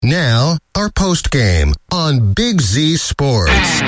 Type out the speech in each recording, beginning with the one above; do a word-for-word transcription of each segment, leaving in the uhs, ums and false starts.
Now, our postgame on Big Z Sports.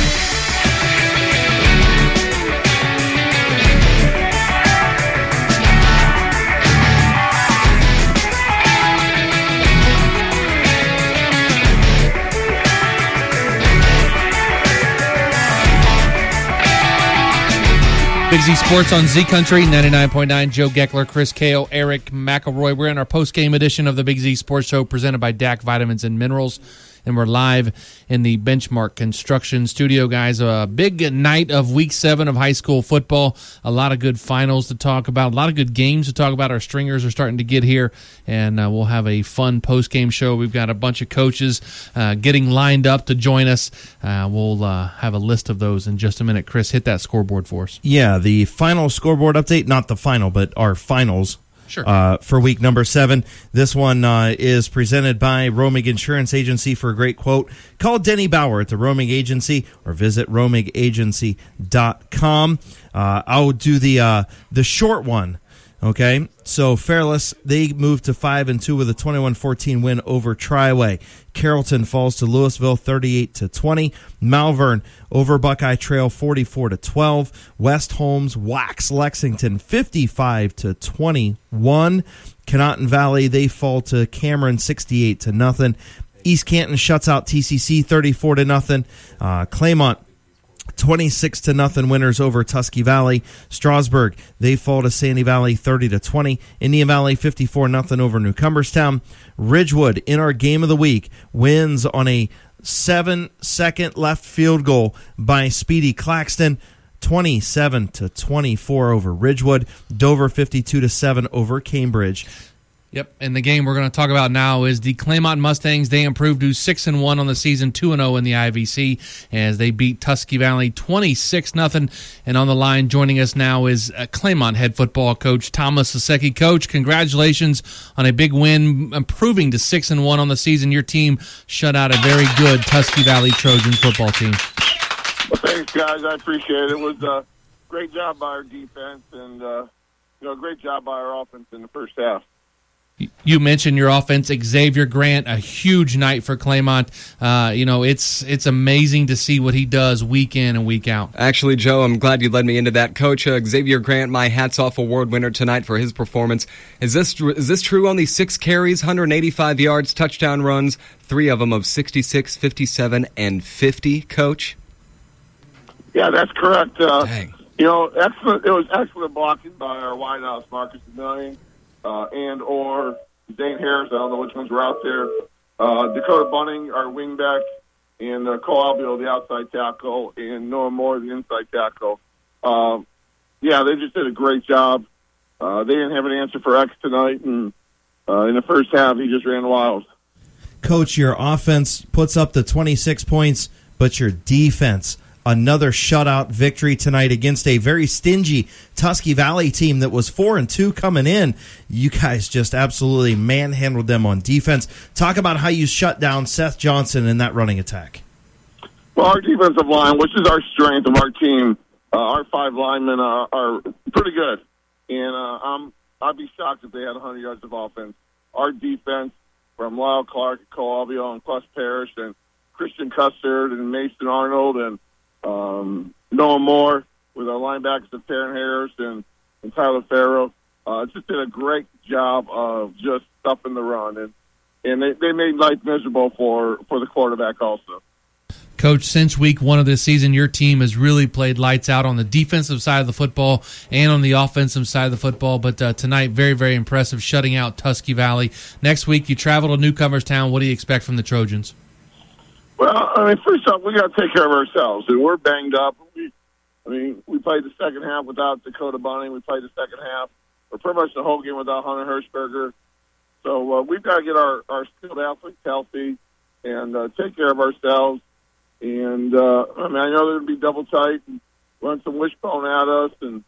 Big Z Sports on Z Country, ninety-nine point nine. Joe Geckler, Chris Kale, Eric McElroy. We're in our post-game edition of the Big Z Sports Show presented by D A C Vitamins and Minerals. And we're live in the Benchmark Construction Studio, guys. A big night of Week seven of high school football. A lot of good finals to talk about. A lot of good games to talk about. Our stringers are starting to get here, and uh, we'll have a fun post-game show. We've got a bunch of coaches uh, getting lined up to join us. Uh, we'll uh, have a list of those in just a minute. Chris, hit that scoreboard for us. Yeah, the final scoreboard update, not the final, but our finals. Sure. Uh, for week number seven. This one uh, is presented by Romig Insurance Agency. For a great quote, call Denny Bauer at the Romig Agency or visit romig agency dot com. Uh, I'll do the uh, the short one. Okay, so Fairless, they moved to five and two with a twenty-one fourteen win over Triway. Carrollton falls to Louisville thirty-eight to twenty. Malvern over Buckeye Trail forty-four to twelve. West Holmes whacks Lexington fifty-five to twenty-one. Conotton Valley, they fall to Cameron sixty-eight to nothing. East Canton shuts out T C C thirty-four to nothing. Uh, Claymont twenty-six to nothing winners over Tusky Valley. Strasburg, they fall to Sandy Valley thirty to twenty. Indian Valley fifty-four nothing over New Cumberstown. Ridgewood, in our game of the week, wins on a seven-second left field goal by Speedy Claxton, twenty-seven to twenty-four over Ridgewood. Dover fifty-two to seven over Cambridge. Yep, and the game we're going to talk about now is the Claymont Mustangs. They improved to six and one on the season, two and oh in the I V C as they beat Tusky Valley twenty-six nothing. And on the line joining us now is uh, Claymont head football coach Thomas Saseki. Coach, congratulations on a big win, improving to six and one on the season. Your team shut out a very good Tusky Valley Trojans football team. Well, thanks, guys. I appreciate it. It was a great job by our defense and uh, you know, a great job by our offense in the first half. You mentioned your offense, Xavier Grant, a huge night for Claymont. Uh, you know, it's it's amazing to see what he does week in and week out. Actually, Joe, I'm glad you led me into that. Coach, uh, Xavier Grant, my hats off award winner tonight for his performance. Is this is this true? Only six carries, one hundred eighty-five yards, touchdown runs, three of them of sixty-six, fifty-seven, and fifty, Coach? Yeah, that's correct. Uh, Dang. You know, excellent. It was excellent blocking by our wideouts, Marcus Demillion. Uh, and or Zane Harris, I don't know which ones were out there. Uh, Dakota Bunning, our wingback, and uh, Cole Albio, the outside tackle, and Noah Moore, the inside tackle. Um, yeah, they just did a great job. Uh, they didn't have an answer for X tonight, and uh, in the first half, he just ran wild. Coach, your offense puts up the twenty-six points, but your defense, another shutout victory tonight against a very stingy Tusky Valley team that was four and two coming in. You guys just absolutely manhandled them on defense. Talk about how you shut down Seth Johnson in that running attack. Well, our defensive line, which is our strength of our team, uh, our five linemen are, are pretty good. And uh, I'm, I'd be shocked if they had one hundred yards of offense. Our defense, from Lyle Clark, Cole Albio, and Plus Parrish, and Christian Custard, and Mason Arnold, and Um, Noah Moore with our linebackers of Taryn Harris and, and Tyler Farrow. Uh, just did a great job of just stuffing the run. And, and they, they made life miserable for, for the quarterback also. Coach, since week one of this season, your team has really played lights out on the defensive side of the football and on the offensive side of the football. But uh, tonight, very, very impressive, shutting out Tusky Valley. Next week, you travel to Newcomerstown. What do you expect from the Trojans? Well, I mean, first off, we got to take care of ourselves, and we're banged up. We, I mean, we played the second half without Dakota Bunning. We played the second half, or pretty much the whole game without Hunter Hirschberger. So uh, we've got to get our, our skilled athletes healthy and uh, take care of ourselves. And uh, I mean, I know they're going to be double tight and run some wishbone at us, and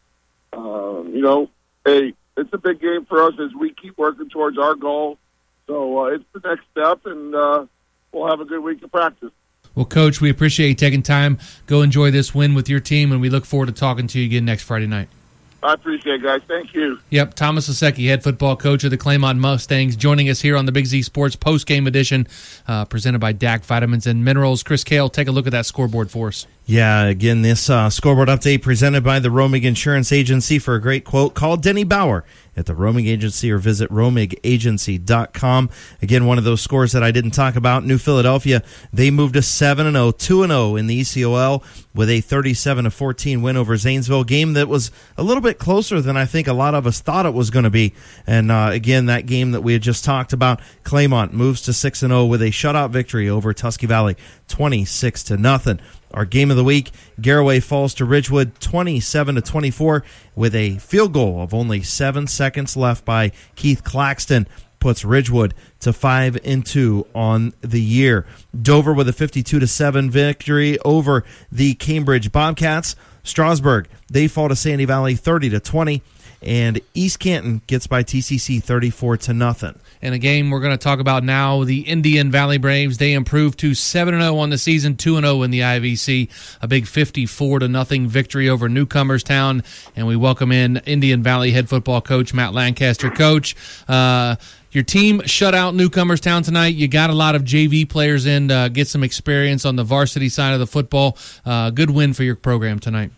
um, you know, hey, it's a big game for us as we keep working towards our goal. So uh, it's the next step, and. Uh, We'll have a good week of practice. Well, Coach, we appreciate you taking time. Go enjoy this win with your team, and we look forward to talking to you again next Friday night. I appreciate it, guys. Thank you. Yep, Thomas Lasecki, head football coach of the Claymont Mustangs, joining us here on the Big Z Sports post-game edition, uh, presented by D A C Vitamins and Minerals. Chris Kale, take a look at that scoreboard for us. Yeah, again, this uh, scoreboard update presented by the Romig Insurance Agency. For a great quote, call Denny Bauer at the Romig Agency or visit romig agency dot com. Again, one of those scores that I didn't talk about, New Philadelphia, they moved to seven and oh, two and oh in the E C O L with a thirty-seven to fourteen win over Zanesville, game that was a little bit closer than I think a lot of us thought it was going to be. And uh, again, that game that we had just talked about, Claymont moves to six and oh with a shutout victory over Tusky Valley, twenty-six to nothing. Our game of the week, Garaway falls to Ridgewood twenty-seven to twenty-four with a field goal of only seven seconds left by Keith Claxton, puts Ridgewood to five and two on the year. Dover with a fifty-two to seven victory over the Cambridge Bobcats. Strasburg, they fall to Sandy Valley thirty to twenty, and East Canton gets by T C C thirty-four to nothing. In a game we're going to talk about now, the Indian Valley Braves, they improved to seven and oh on the season, two and oh in the I V C. A big fifty-four to nothing victory over Newcomerstown, and we welcome in Indian Valley head football coach Matt Lancaster. Coach, uh, your team shut out Newcomerstown tonight. You got a lot of J V players in to get some experience on the varsity side of the football. Uh, good win for your program tonight.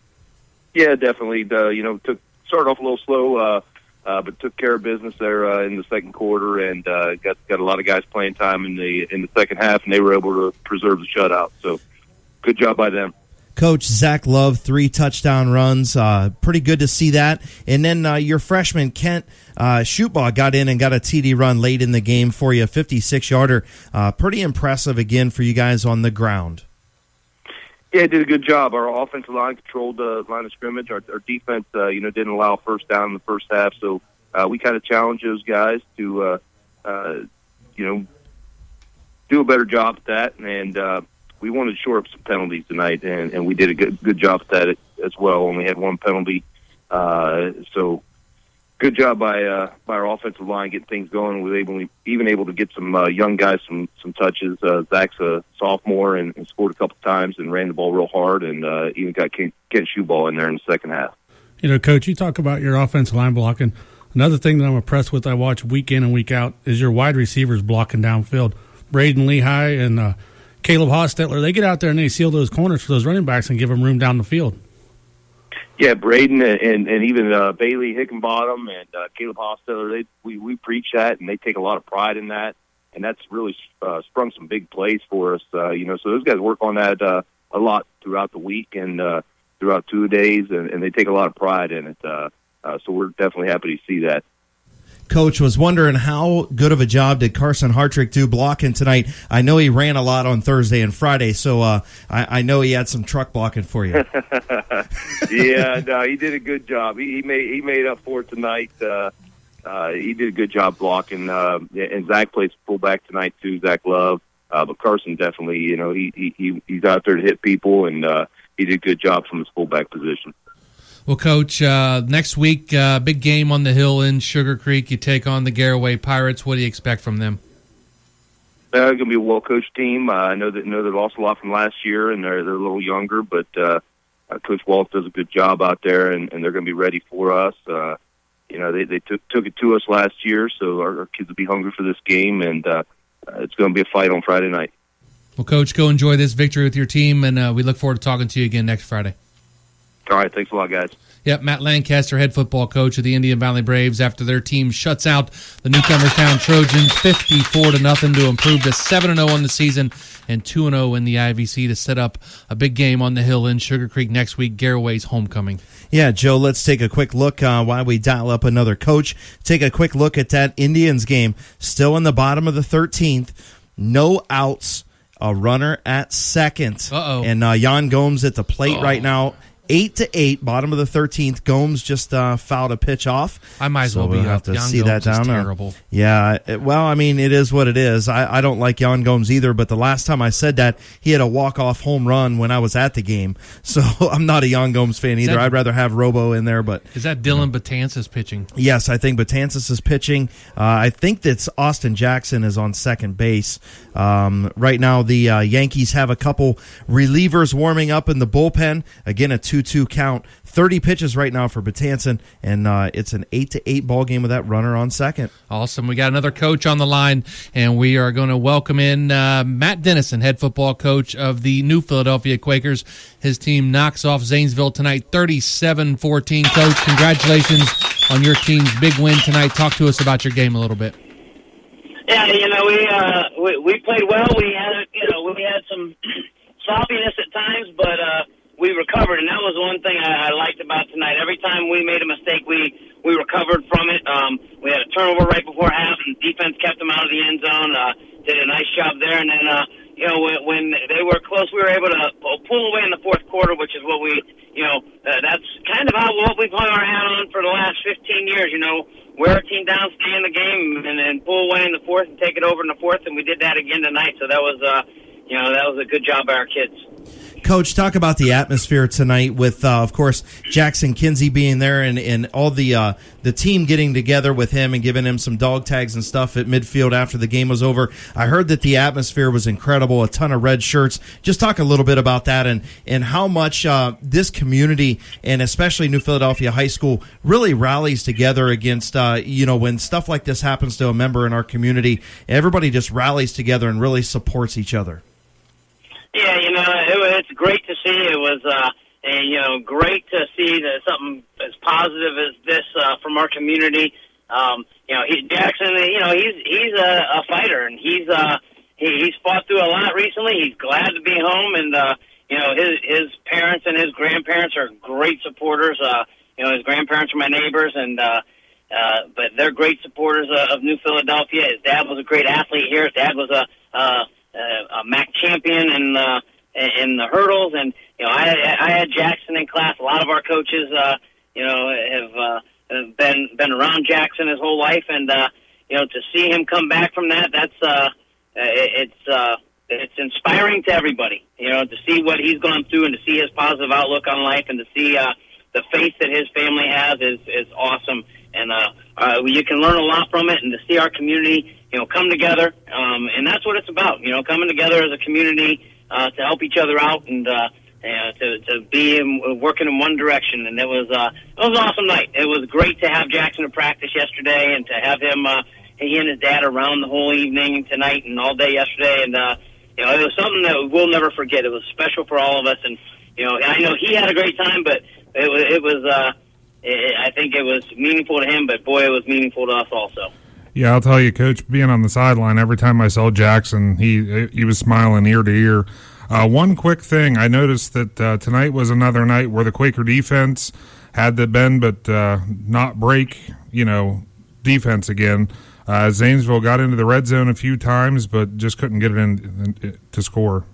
Yeah, definitely. Uh, you know, took started off a little slow, uh, uh, but took care of business there uh, in the second quarter, and uh, got got a lot of guys playing time in the in the second half, and they were able to preserve the shutout. So, good job by them. Coach Zach Love, three touchdown runs. Uh, pretty good to see that. And then uh, your freshman, Kent uh, Shootbaugh, got in and got a T D run late in the game for you, fifty-six yarder. Uh, pretty impressive again for you guys on the ground. Yeah, did a good job. Our offensive line controlled the line of scrimmage. Our, our defense, uh, you know, didn't allow first down in the first half. So uh, we kind of challenged those guys to, uh, uh, you know, do a better job at that. And uh, we wanted to shore up some penalties tonight, and, and we did a good good job at that as well. Only had one penalty, uh, so good job by uh, by our offensive line getting things going. We were able, even able to get some uh, young guys some some touches. Uh, Zach's a sophomore and, and scored a couple times and ran the ball real hard, and uh, even got Kent, Kent Shootbaugh in there in the second half. You know, Coach, you talk about your offensive line blocking. Another thing that I'm impressed with, I watch week in and week out, is your wide receivers blocking downfield. Braden Lehigh and uh, Caleb Hostetler, they get out there and they seal those corners for those running backs and give them room down the field. Yeah, Braden and, and, and even uh, Bailey Hickenbottom and uh, Caleb Hostetler, they we, we preach that, and they take a lot of pride in that, and that's really uh, sprung some big plays for us. Uh, you know, so those guys work on that uh, a lot throughout the week and uh, throughout two days, and, and they take a lot of pride in it. Uh, uh, so we're definitely happy to see that. Coach, was wondering how good of a job did Carson Hartrick do blocking tonight? I know he ran a lot on Thursday and Friday, so uh, I, I know he had some truck blocking for you. Yeah, no, he did a good job. He, he made he made up for it tonight. Uh, uh, he did a good job blocking, uh, and Zach plays fullback tonight too. Zach Love, uh, but Carson definitely, you know, he he he's out there to hit people, and uh, he did a good job from his fullback position. Well, Coach, uh, next week, uh, big game on the hill in Sugar Creek. You take on the Garaway Pirates. What do you expect from them? They're going to be a well-coached team. Uh, I know that know they lost a lot from last year, and they're they're a little younger, but uh, uh, Coach Walt does a good job out there, and, and they're going to be ready for us. Uh, you know, they they took took it to us last year, so our, our kids will be hungry for this game, and uh, uh, it's going to be a fight on Friday night. Well, Coach, go enjoy this victory with your team, and uh, we look forward to talking to you again next Friday. All right, thanks a lot, guys. Yep, Matt Lancaster, head football coach of the Indian Valley Braves, after their team shuts out the Newcomerstown Trojans fifty-four to nothing to improve to seven and oh on the season and two and oh in the I V C to set up a big game on the hill in Sugar Creek next week, Garaway's homecoming. Yeah, Joe, let's take a quick look uh, while we dial up another coach. Take a quick look at that Indians game. Still in the bottom of the thirteenth. No outs. A runner at second. Uh-oh. And uh, Jan Gomes at the plate Uh-oh. right now. Eight to eight, bottom of the thirteenth. Gomes just uh, fouled a pitch off. I might as so well be we'll have up. to Jan see Gomes that down. is Uh, terrible. yeah, it, well, I mean, it is what it is. I, I don't like Jan Gomes either, but the last time I said that, he had a walk-off home run when I was at the game. So I'm not a Jan Gomes fan either. that- I'd rather have Robo in there, but Is that Dylan Betances pitching? yes, I think Betances is pitching. Uh, I think that Austin Jackson is on second base. Um, right now, the uh, Yankees have a couple relievers warming up in the bullpen. Again, a two two two count. thirty pitches right now for Betances, and uh, it's an eight to eight ball game with that runner on second. Awesome. We got another coach on the line, and we are going to welcome in uh, Matt Dennison, head football coach of the New Philadelphia Quakers. His team knocks off Zanesville tonight, thirty-seven fourteen. Coach, congratulations on your team's big win tonight. Talk to us about your game a little bit. Yeah, you know, we uh, we, we played well. We had, you know, we had some sloppiness at times, but uh, we recovered, and that was one thing I, I liked about tonight. Every time we made a mistake, we we recovered from it. Um, we had a turnover right before half, and defense kept them out of the end zone. Uh, did a nice job there, and then uh, you know, when, when they were close, we were able to pull away in the fourth quarter, which is what we, you know, uh, that's kind of how what we've hung our hat on for the last fifteen years. You know, wear a team down, stay in the game, and then pull away in the fourth and take it over in the fourth, and we did that again tonight. So that was, uh, you know, that was a good job by our kids. Coach, talk about the atmosphere tonight with, uh, of course, Jackson Kinsey being there and, and all the uh, the team getting together with him and giving him some dog tags and stuff at midfield after the game was over. I heard that the atmosphere was incredible, a ton of red shirts. Just talk a little bit about that and, and how much uh, this community and especially New Philadelphia High School really rallies together against, uh, you know, when stuff like this happens to a member in our community, everybody just rallies together and really supports each other. Yeah, you know, it, it's great to see. It was, uh, and, you know, great to see that something as positive as this uh, from our community. Um, you know, he, Jackson, you know, he's he's a, a fighter, and he's uh, he, he's fought through a lot recently. He's glad to be home, and uh, you know, his his parents and his grandparents are great supporters. Uh, you know, his grandparents are my neighbors, and uh, uh, but they're great supporters of, of New Philadelphia. His dad was a great athlete here. His dad was a uh, Uh, a M A C champion in uh, in the hurdles, and you know I I had Jackson in class. A lot of our coaches, uh, you know, have, uh, have been been around Jackson his whole life, and uh, you know to see him come back from that, that's uh, it's uh, it's inspiring to everybody. You know, to see what he's gone through and to see his positive outlook on life, and to see uh, the faith that his family has is is awesome. And uh, uh, you can learn a lot from it, and to see our community, you know, come together, um, and that's what it's about. You know, coming together as a community uh, to help each other out and uh, uh, to to be in, working in one direction. And it was uh, it was an awesome night. It was great to have Jackson at practice yesterday, and to have him uh, he and his dad around the whole evening tonight and all day yesterday. And uh, you know, it was something that we'll never forget. It was special for all of us, and you know, I know he had a great time, but it was it was. Uh, I think it was meaningful to him, but boy, it was meaningful to us also. Yeah, I'll tell you, Coach, being on the sideline, every time I saw Jackson, he he was smiling ear to ear. Uh, one quick thing, I noticed that uh, tonight was another night where the Quaker defense had the bend but uh, not break, you know, defense again. Uh, Zanesville got into the red zone a few times, but just couldn't get it in, in to score.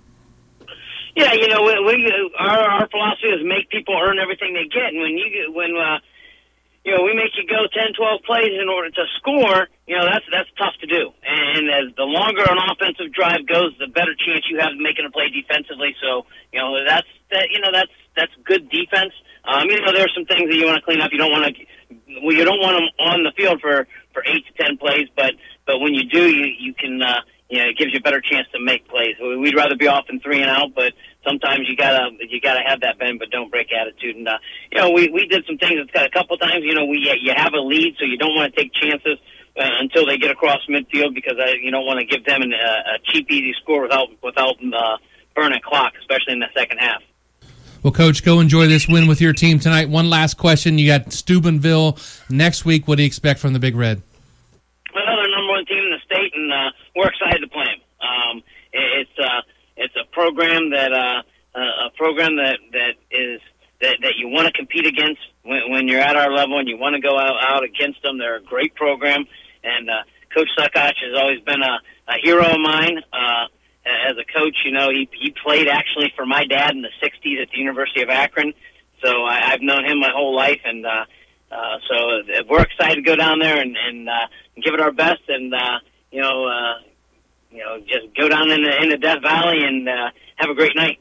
Yeah, you know, we, we our, our philosophy is make people earn everything they get, and when you when uh, you know we make you go ten, twelve plays in order to score, you know that's that's tough to do. And as the longer an offensive drive goes, the better chance you have of making a play defensively. So you know that's that you know that's that's good defense. Um, you know there's some things that you want to clean up. You don't want to well, you don't want them on the field for, for eight to ten plays, but but when you do, you you can. Uh, You know, it gives you a better chance to make plays. We'd rather be off than three and out, but sometimes you gotta you gotta have that bend but don't break attitude. And uh, you know, we we did some things. It's got a couple times. You know, we you have a lead, so you don't want to take chances uh, until they get across midfield because uh, you don't want to give them an, uh, a cheap, easy score without without uh, burning clock, especially in the second half. Well, Coach, go enjoy this win with your team tonight. One last question: you got Steubenville next week. What do you expect from the Big Red? Another number one team in the state, and uh, we're excited to play them. Um, it's uh, it's a program that uh, a program that that is that, that you want to compete against when, when you're at our level, and you want to go out, out against them. They're a great program, and uh, Coach Suckach has always been a, a hero of mine. Uh, as a coach, you know, he he played actually for my dad in the sixties at the University of Akron, so I, I've known him my whole life, and uh, uh, so we're excited to go down there and, and uh, give it our best, and uh, you know, uh, you know, just go down in the, in the Death Valley and uh, have a great night.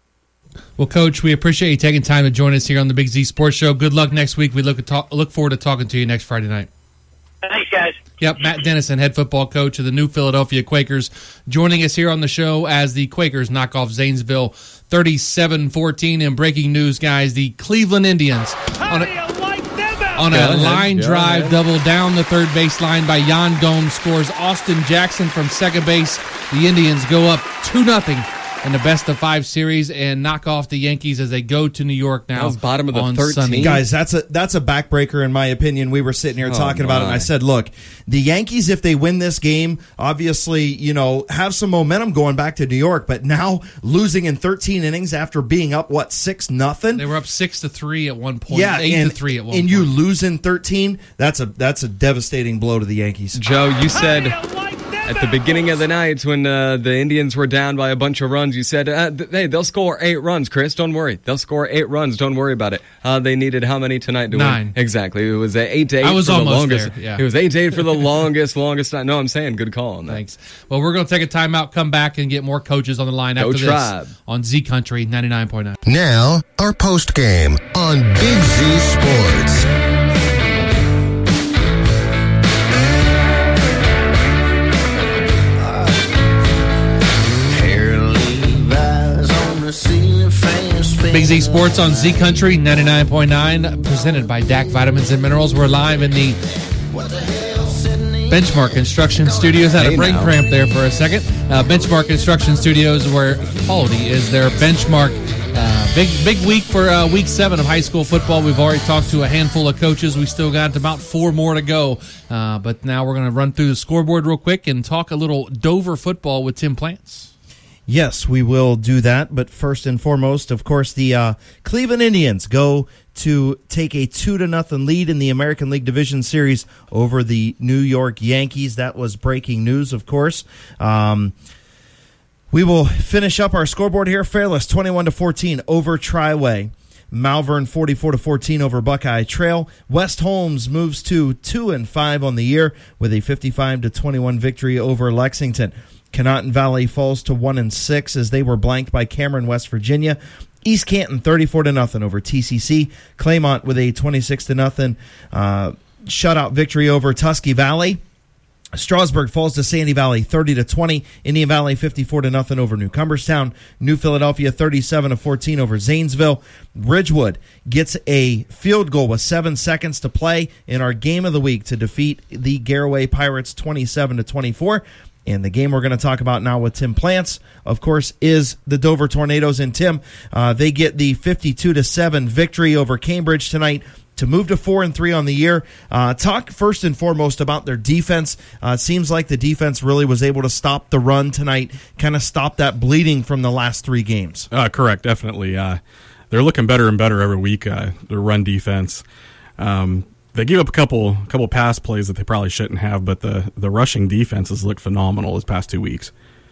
Well, Coach, we appreciate you taking time to join us here on the Big Z Sports Show. Good luck next week. We look at talk, look forward to talking to you next Friday night. Thanks, guys. Yep, Matt Dennison, head football coach of the New Philadelphia Quakers, joining us here on the show as the Quakers knock off Zanesville thirty-seven fourteen. And breaking news, guys, the Cleveland Indians on a, on a line drive double down the third baseline by Jan Gomes scores Austin Jackson from second base. The Indians go up two nothing in the best of five series and knock off the Yankees as they go to New York now. That was bottom of the on thirteen. Sunday. Guys, that's a that's a backbreaker in my opinion. We were sitting here Oh, talking about it, and my. I said, look, the Yankees, if they win this game, obviously, you know, have some momentum going back to New York, but now losing in thirteen innings after being up, what, six nothing? They were up six to three at one point. Yeah, eight and, to three at one and point. you lose in thirteen, that's a that's a devastating blow to the Yankees. Joe, you said at the beginning of the night when uh, the Indians were down by a bunch of runs, you said, uh, th- hey, they'll score eight runs, Chris. Don't worry. They'll score eight runs. Don't worry about it. Uh, they needed how many tonight to Nine. win? Exactly. It was uh, eight to eight I was for almost the longest. there, yeah. It was eight to eight for the longest, longest time. No, I'm saying good call on that. Thanks. Well, we're going to take a timeout, come back, and get more coaches on the line Go after Tribe. this on Z Country ninety-nine point nine. Now, our post game on Big Z Sports. Big Z Sports on Z Country ninety-nine point nine, presented by D A C Vitamins and Minerals. We're live in the Benchmark Construction Studios. Had a Hey, brain now. cramp there for a second. Uh, Benchmark Construction Studios, where quality is their benchmark. Uh, big big week for uh, week seven of high school football. We've already talked to a handful of coaches. We still got about four more to go. Uh, but now we're going to run through the scoreboard real quick and talk a little Dover football with Tim Plants. Yes, we will do that. But first and foremost, of course, the uh, Cleveland Indians go to take a two to nothing lead in the American League Division Series over the New York Yankees. That was breaking news, of course. Um, we will finish up our scoreboard here. Fairless twenty-one to fourteen over Triway. Malvern forty-four to fourteen over Buckeye Trail. West Holmes moves to two and five on the year with a fifty-five to twenty-one victory over Lexington. Conotton Valley falls to one and six as they were blanked by Cameron, West Virginia. East Canton thirty-four to nothing over T C C. Claymont with a twenty-six to nothing uh, shutout victory over Tusky Valley. Strasburg falls to Sandy Valley thirty to twenty. Indian Valley fifty-four to nothing over New Cumberstown. New Philadelphia thirty-seven to fourteen over Zanesville. Ridgewood gets a field goal with seven seconds to play in our game of the week to defeat the Garaway Pirates twenty-seven to twenty-four. And the game we're going to talk about now with Tim Plants, of course, is the Dover Tornadoes. And Tim, uh, they get the fifty-two to seven victory over Cambridge tonight to move to four and three on the year. Uh, talk first and foremost about their defense. Uh, it seems like the defense really was able to stop the run tonight, kind of stop that bleeding from the last three games. Uh, correct, definitely. Uh, they're looking better and better every week. Uh, their run defense. Um, They gave up a couple couple pass plays that they probably shouldn't have, but the, the rushing defense has looked phenomenal this past two weeks.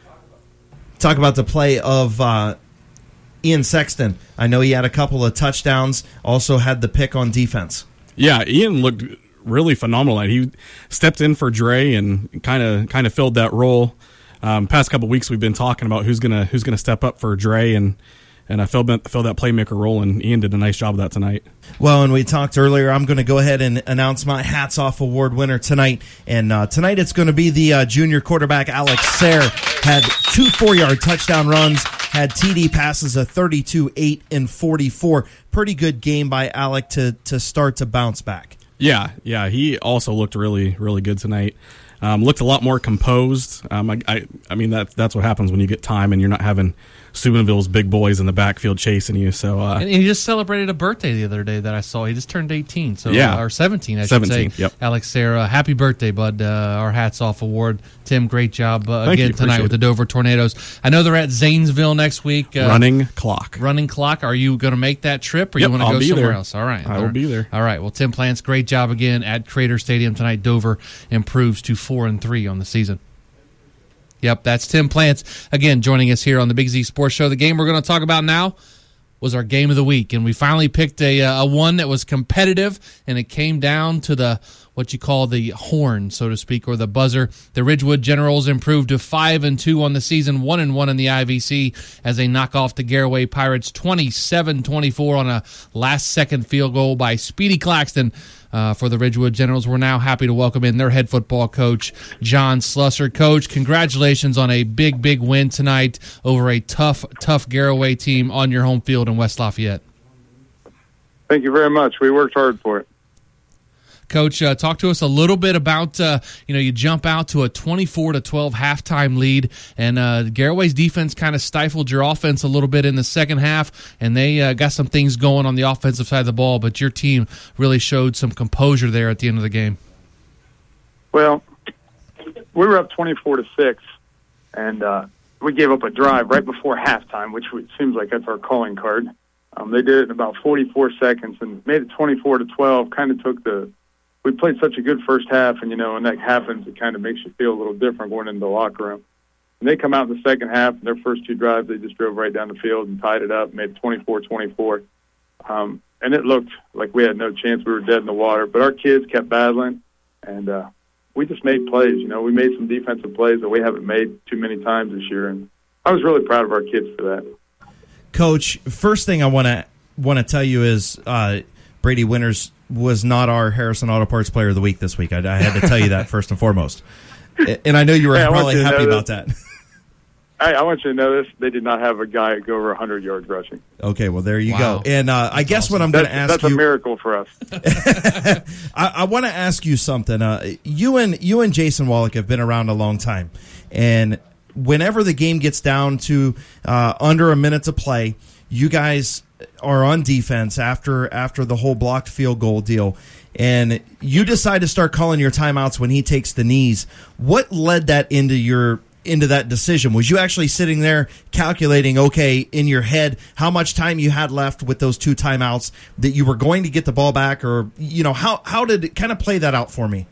Talk about the play of uh, Ian Sexton. I know he had a couple of touchdowns, also had the pick on defense. Yeah, Ian looked really phenomenal. He stepped in for Dre and kind of kind of filled that role. Um, past couple weeks, we've been talking about who's gonna who's gonna step up for Dre and. And I filled, filled that playmaker role, and Ian did a nice job of that tonight. Well, and we talked earlier, I'm going to go ahead and announce my Hats Off Award winner tonight. And uh, tonight it's going to be the uh, junior quarterback, Alex Sayre. Had two four-yard touchdown runs, had T D passes of thirty-two, eight, and forty-four. Pretty good game by Alec to, to start to bounce back. Yeah, yeah, he also looked really, really good tonight. Um, looked a lot more composed. Um, I, I, I mean, that, that's what happens when you get time and you're not having Steubenville's big boys in the backfield chasing you. So, uh, and he just celebrated a birthday the other day that I saw. He just turned eighteen, so yeah. uh, or seventeen, I should seventeen, say. Yep. Alex Sayre, happy birthday, bud! Uh, our Hats Off Award, Tim. Great job uh, Thank again you, tonight with the Dover Tornadoes. I know they're at Zanesville next week. Uh, running clock. Running clock. Are you going to make that trip, or Yep, you want to I'll go be somewhere there. else? All right, I all will right. be there. All right. Well, Tim Plants, great job again at Crater Stadium tonight. Dover improves to four and three on the season. Yep, that's Tim Plants, again, joining us here on the Big Z Sports Show. The game we're going to talk about now was our game of the week, and we finally picked a, a one that was competitive, and it came down to the what you call the horn, so to speak, or the buzzer. The Ridgewood Generals improved to five and two on the season, one and one in the I V C as they knock off the Garaway Pirates twenty-seven twenty-four on a last-second field goal by Speedy Claxton. Uh, for the Ridgewood Generals, we're now happy to welcome in their head football coach, John Slusser. Coach, congratulations on a big, big win tonight over a tough, tough Garaway team on your home field in West Lafayette. Thank you very much. We worked hard for it. Coach, uh, talk to us a little bit about, uh, you know, you jump out to a twenty-four to twelve halftime lead, and uh, Garaway's defense kind of stifled your offense a little bit in the second half, and they uh, got some things going on the offensive side of the ball, but your team really showed some composure there at the end of the game. Well, we were up twenty-four to six, and uh, we gave up a drive right before halftime, which seems like that's our calling card. Um, they did it in about forty-four seconds and made it twenty-four to twelve, kind of took the we played such a good first half, and, you know, when that happens, it kind of makes you feel a little different going into the locker room. And they come out in the second half, and their first two drives, they just drove right down the field and tied it up, made it twenty-four twenty-four. Um, and it looked like we had no chance. We were dead in the water. But our kids kept battling, and uh, we just made plays. You know, we made some defensive plays that we haven't made too many times this year. And I was really proud of our kids for that. Coach, first thing I want to want to tell you is uh, Brady Winters was not our Harrison Auto Parts Player of the Week this week. I, I had to tell you that first and foremost. And I know you were hey, probably happy about that. that. I, I want you to know this. They did not have a guy go over one hundred yards rushing. Okay, well, there you wow. go. And uh, I guess awesome. what I'm going to ask that's you... That's a miracle for us. I, I want to ask you something. Uh, you and you and Jason Wallach have been around a long time. And whenever the game gets down to uh, under a minute to play, you guys are on defense after after the whole blocked field goal deal, and you decide to start calling your timeouts when he takes the knees. What led that into your into that decision? Was you actually sitting there calculating, okay, in your head, how much time you had left with those two timeouts, that you were going to get the ball back, or, you know, how how did it kind of play that out for me?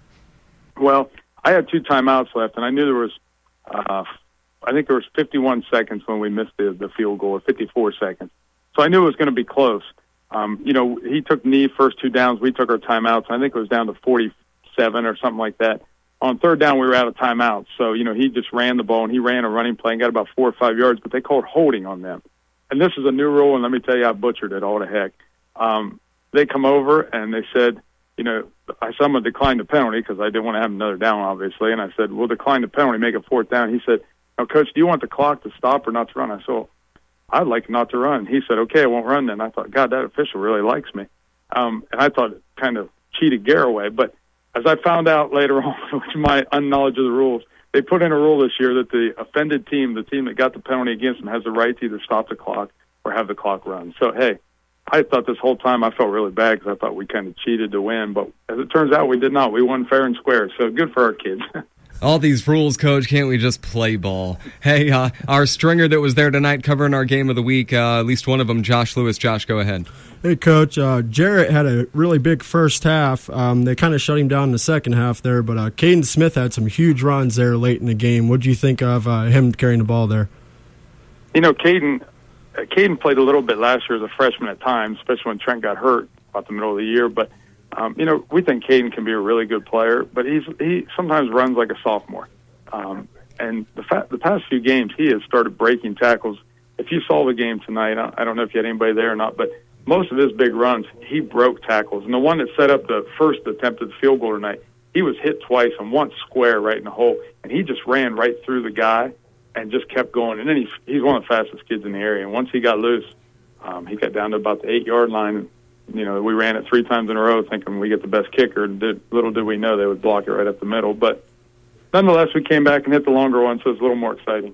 Well, I had two timeouts left, and I knew there was, uh, I think there was fifty-one seconds when we missed the, the field goal, or fifty-four seconds. So I knew it was going to be close. Um, you know, he took knee first two downs. We took our timeouts. I think it was down to forty-seven or something like that. On third down, we were out of timeouts. So, you know, he just ran the ball, and he ran a running play and got about four or five yards, but they called holding on them. And this is a new rule, and let me tell you, I butchered it all to heck. Um, they come over, and they said, you know, I said, I'm going to decline the penalty because I didn't want to have another down, obviously. And I said, we'll decline the penalty, make it fourth down. He said, now, Coach, do you want the clock to stop or not to run? I said, well, I'd like not to run. He said, okay, I won't run then. I thought, God, that official really likes me. Um, and I thought it kind of cheated Garaway. But as I found out later on, with my unknowledge of the rules, they put in a rule this year that the offended team, the team that got the penalty against them, has the right to either stop the clock or have the clock run. So, hey, I thought this whole time I felt really bad because I thought we kind of cheated to win. But as it turns out, we did not. We won fair and square. So good for our kids. All these rules, Coach, can't we just play ball? Hey, uh, our stringer that was there tonight covering our game of the week, uh, at least one of them, Josh Lewis. Josh, go ahead. Hey, Coach. Uh, Jarrett had a really big first half. Um, they kind of shut him down in the second half there, but uh, Caden Smith had some huge runs there late in the game. What do you think of uh, him carrying the ball there? You know, Caden, uh, Caden played a little bit last year as a freshman at times, especially when Trent got hurt about the middle of the year, but Um, you know, we think Caden can be a really good player, but he's he sometimes runs like a sophomore. Um, and the fa- the past few games, he has started breaking tackles. If you saw the game tonight, I, I don't know if you had anybody there or not, but most of his big runs, he broke tackles. And the one that set up the first attempt at the field goal tonight, he was hit twice and once square right in the hole, and he just ran right through the guy and just kept going. And then he's, he's one of the fastest kids in the area. And once he got loose, um, he got down to about the eight-yard line. You know, we ran it three times in a row thinking we get the best kicker. Did, little did we know they would block it right up the middle. But nonetheless, we came back and hit the longer one, so it's a little more exciting.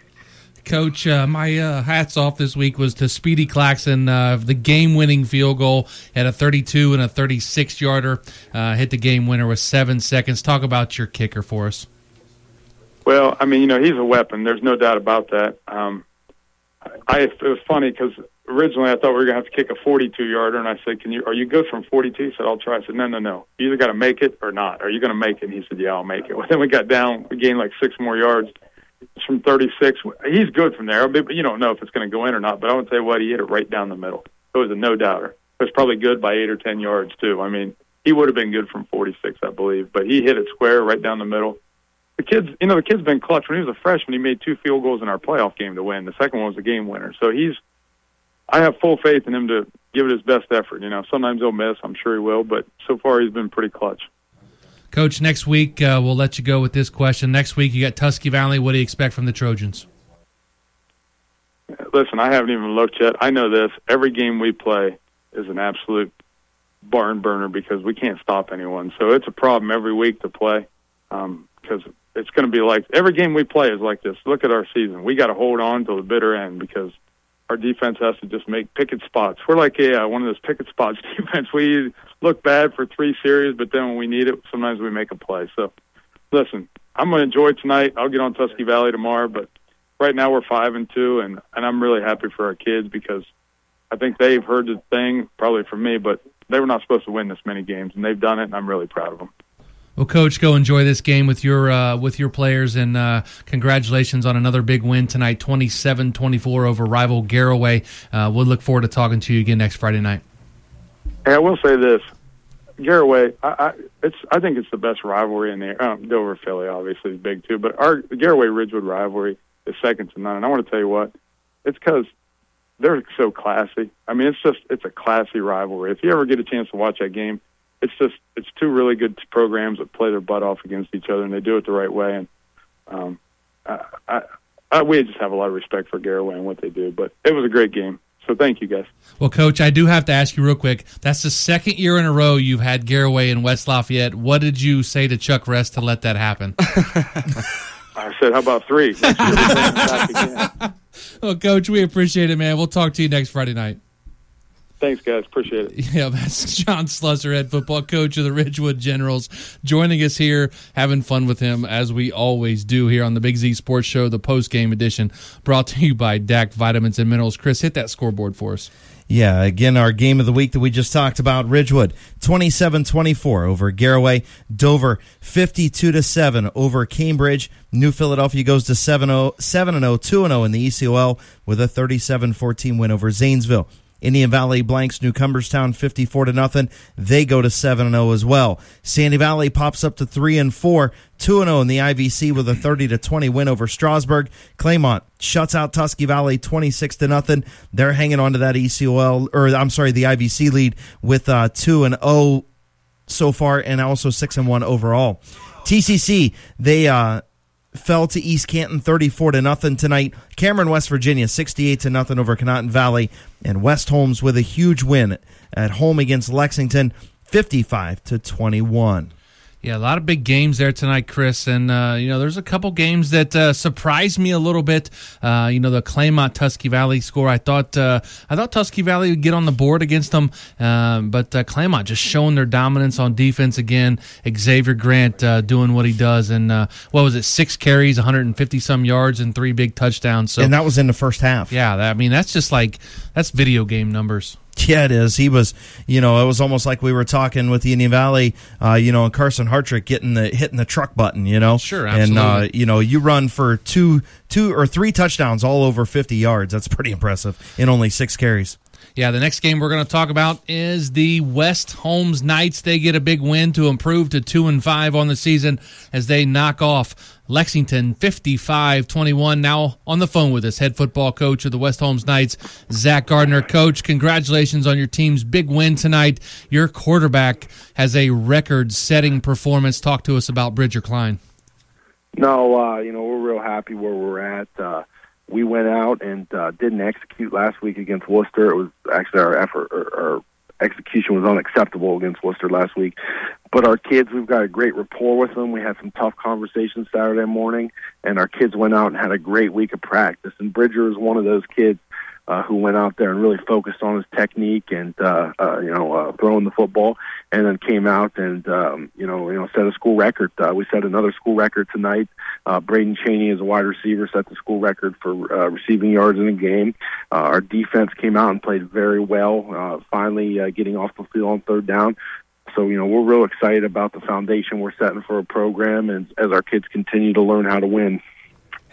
Coach, uh, my uh, hats off this week was to Speedy Claxton, uh, the game-winning field goal at a thirty-two and a thirty-six-yarder. Uh, hit the game winner with seven seconds. Talk about your kicker for us. Well, I mean, you know, he's a weapon. There's no doubt about that. Um, I it was funny because originally I thought we were going to have to kick a forty-two-yarder, and I said, "Can you? Are you good from forty-two?" He said, "I'll try." I said, "No, no, no. You either got to make it or not. Are you going to make it?" And he said, "Yeah, I'll make it." Well, then we got down. We gained like six more yards from thirty-six. He's good from there, but you don't know if it's going to go in or not. But I would tell you what, he hit it right down the middle. It was a no-doubter. It was probably good by eight or ten yards, too. I mean, he would have been good from forty-six, I believe. But he hit it square right down the middle. The kid's, you know, the kid's been clutch. When he was a freshman, he made two field goals in our playoff game to win. The second one was a game winner. So he's, I have full faith in him to give it his best effort. You know, sometimes he'll miss. I'm sure he will, but so far he's been pretty clutch. Coach, next week uh, we'll let you go with this question. Next week you got Tusky Valley. What do you expect from the Trojans? Listen, I haven't even looked yet. I know this. Every game we play is an absolute barn burner because we can't stop anyone. So it's a problem every week to play um, because it's going to be like every game we play is like this. Look at our season. We got to hold on till the bitter end because our defense has to just make picket spots. We're like yeah, one of those picket spots defense. We look bad for three series, but then when we need it, sometimes we make a play. So, listen, I'm going to enjoy tonight. I'll get on Tusky Valley tomorrow, but right now we're five and two, and, and I'm really happy for our kids because I think they've heard the thing, probably from me, but they were not supposed to win this many games, and they've done it, and I'm really proud of them. Well, Coach, go enjoy this game with your uh, with your players, and uh, congratulations on another big win tonight, twenty-seven twenty-four over rival Garraway. Uh, we'll look forward to talking to you again next Friday night. Hey, I will say this. Garraway, I, I, it's, I think it's the best rivalry in the um, Dover-Philly, obviously, is big too, but our the Garraway-Ridgewood rivalry is second to none, and I want to tell you what, it's because they're so classy. I mean, it's just it's a classy rivalry. If you ever get a chance to watch that game, it's just it's two really good programs that play their butt off against each other, and they do it the right way. And um, I, I, I, we just have a lot of respect for Garraway and what they do. But it was a great game. So thank you, guys. Well, Coach, I do have to ask you real quick. That's the second year in a row you've had Garraway and West Lafayette. What did you say to Chuck Rest to let that happen? I said, how about three? Well, Coach, we appreciate it, man. We'll talk to you next Friday night. Thanks, guys. Appreciate it. Yeah, that's John Slusser, head football coach of the Ridgewood Generals, joining us here, having fun with him, as we always do here on the Big Z Sports Show, the post-game edition, brought to you by D A C Vitamins and Minerals. Chris, hit that scoreboard for us. Yeah, again, our game of the week that we just talked about, Ridgewood, twenty-seven twenty-four over Garraway. Dover, fifty-two to seven over Cambridge. New Philadelphia goes to seven and oh, two and oh in the E C O L with a thirty-seven fourteen win over Zanesville. Indian Valley blanks New Cumberstown fifty-four to nothing. They go to seven and oh as well. Sandy Valley pops up to three and four, two and oh in the I V C with a thirty to twenty win over Strasburg. Claymont shuts out Tusky Valley twenty-six to nothing. They're hanging on to that E C O L or I'm sorry, the I V C lead with uh, two and oh so far, and also six and one overall. T C C, they uh fell to East Canton thirty-four to nothing tonight. Cameron, West Virginia, sixty-eight to nothing over Conotton Valley, and West Holmes with a huge win at home against Lexington, fifty-five to twenty-one. Yeah, a lot of big games there tonight, Chris. And, uh, you know, there's a couple games that uh, surprised me a little bit. Uh, you know, the Claymont-Tusky Valley score. I thought uh, I thought Tusky Valley would get on the board against them. Um, but uh, Claymont just showing their dominance on defense again. Xavier Grant uh, doing what he does. And, uh, what was it, six carries, one hundred fifty-some yards, and three big touchdowns. So, and that was in the first half. Yeah, that, I mean, that's just like, that's video game numbers. Yeah, it is. He was, you know, it was almost like we were talking with the Indian Valley, uh, you know, and Carson Hartrick getting the hitting the truck button, you know. Sure, absolutely. And uh, you know, you run for two, two or three touchdowns, all over fifty yards. That's pretty impressive in only six carries. Yeah, the next game we're going to talk about is the West Holmes Knights. They get a big win to improve to two and five on the season as they knock off Lexington fifty-five twenty-one. Now on the phone with us, head football coach of the West Holmes Knights, Zach Gardner. Coach, congratulations on your team's big win tonight. Your quarterback has a record-setting performance. Talk to us about Bridger Klein. No, uh, you know, we're real happy where we're at. Uh, we went out and uh, didn't execute last week against Worcester. It was actually our effort, or, our execution was unacceptable against Worcester last week. But our kids, we've got a great rapport with them. We had some tough conversations Saturday morning, and our kids went out and had a great week of practice. And Bridger is one of those kids uh, who went out there and really focused on his technique and, uh, uh, you know, uh, throwing the football, and then came out and, um, you know, you know, set a school record. Uh, we set another school record tonight. Uh, Braden Cheney, as a wide receiver, set the school record for uh, receiving yards in a game. Uh, our defense came out and played very well, uh, finally uh, getting off the field on third down. So, you know, we're real excited about the foundation we're setting for a program and as our kids continue to learn how to win.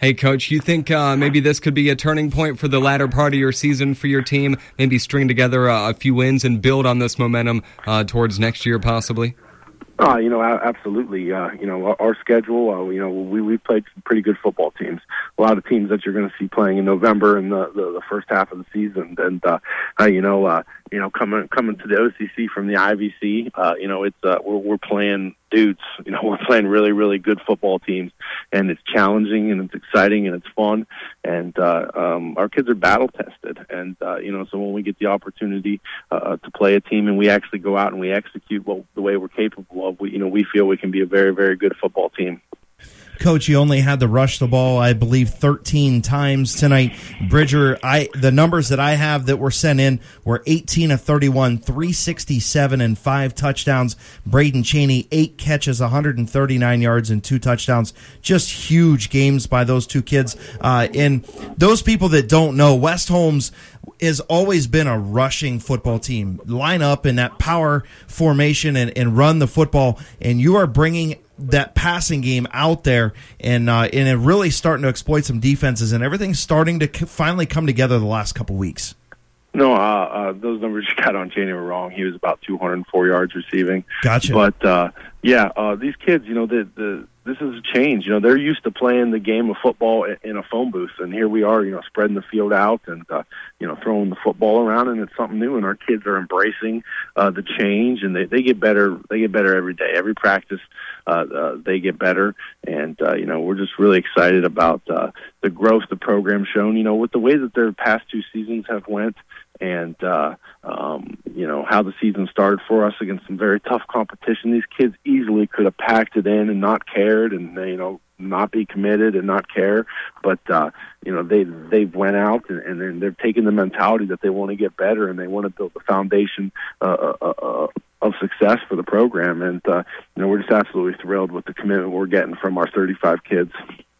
Hey, Coach, you think uh, maybe this could be a turning point for the latter part of your season for your team? Maybe string together uh, a few wins and build on this momentum uh, towards next year, possibly? Uh, you know, absolutely. Uh, you know, our, our schedule, uh, you know, we, we've played some pretty good football teams. A lot of teams that you're going to see playing in November and the, the, the first half of the season. And, uh, uh, you know, uh, you know, coming coming to the O C C from the I V C, uh, you know, it's uh, we're, we're playing dudes. You know, we're playing really, really good football teams. And it's challenging and it's exciting and it's fun. And uh, um, our kids are battle-tested. And, uh, you know, so when we get the opportunity uh, to play a team and we actually go out and we execute what, the way we're capable of, we, you know, we feel we can be a very, very good football team. Coach, you only had to rush the ball, I believe, thirteen times tonight. Bridger, I the numbers that I have that were sent in were eighteen of thirty-one, three sixty-seven, and five touchdowns. Braden Cheney, eight catches, one hundred thirty-nine yards, and two touchdowns. Just huge games by those two kids. Uh, and those people that don't know, West Holmes has always been a rushing football team. Line up in that power formation and, and run the football, and you are bringing that passing game out there, and uh, and it really starting to exploit some defenses, and everything's starting to c- finally come together the last couple weeks. No, uh, uh, those numbers you got on Cheney were wrong. He was about two hundred four yards receiving. Gotcha. But, uh, yeah, uh, these kids, you know, the, the this is a change. You know, they're used to playing the game of football in a phone booth, and here we are, you know, spreading the field out and, uh, you know, throwing the football around, and it's something new, and our kids are embracing uh, the change, and they, they get better. They get better every day. Every practice, uh, uh, they get better, and, uh, you know, we're just really excited about uh, the growth the program's shown, you know, with the way that their past two seasons have went. And, uh, um, you know, how the season started for us against some very tough competition. These kids easily could have packed it in and not cared and, you know, not be committed and not care. But, uh, you know, they they went out and, and then they're taking the mentality that they want to get better and they want to build the foundation uh, uh, uh, of success for the program. And, uh, you know, we're just absolutely thrilled with the commitment we're getting from our thirty-five kids.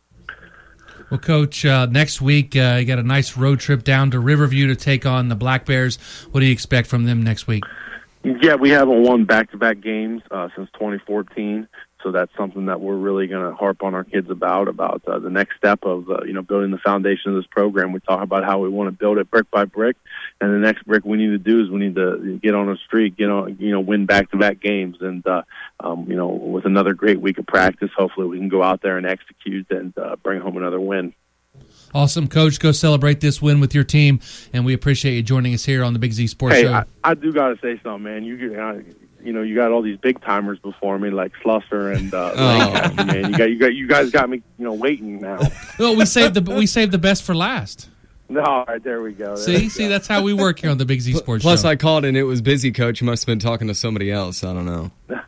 Well, Coach, uh, next week uh, you got a nice road trip down to Riverview to take on the Black Bears. What do you expect from them next week? Yeah, we haven't won back-to-back games uh, since twenty fourteen, so that's something that we're really going to harp on our kids about, about uh, the next step of, uh, you know, building the foundation of this program. We talk about how we want to build it brick by brick, and the next brick we need to do is we need to get on a streak, get on, you know, win back-to-back games, and, uh, um, you know, with another great week of practice, hopefully we can go out there and execute and uh, bring home another win. Awesome, Coach. Go celebrate this win with your team, and we appreciate you joining us here on the Big Z Sports hey, Show. I, I do got to say something, man. You get, uh, you know, you got all these big timers before me, like Slusser and uh, Oh. Lancaster, man. You got, you got, you guys got me, you know, waiting now. Well, we saved the we saved the best for last. No, all right, there we go. There See, we see, go. that's how we work here on the Big Z Sports Plus, Show. I called and it was busy, Coach. You must have been talking to somebody else. I don't know.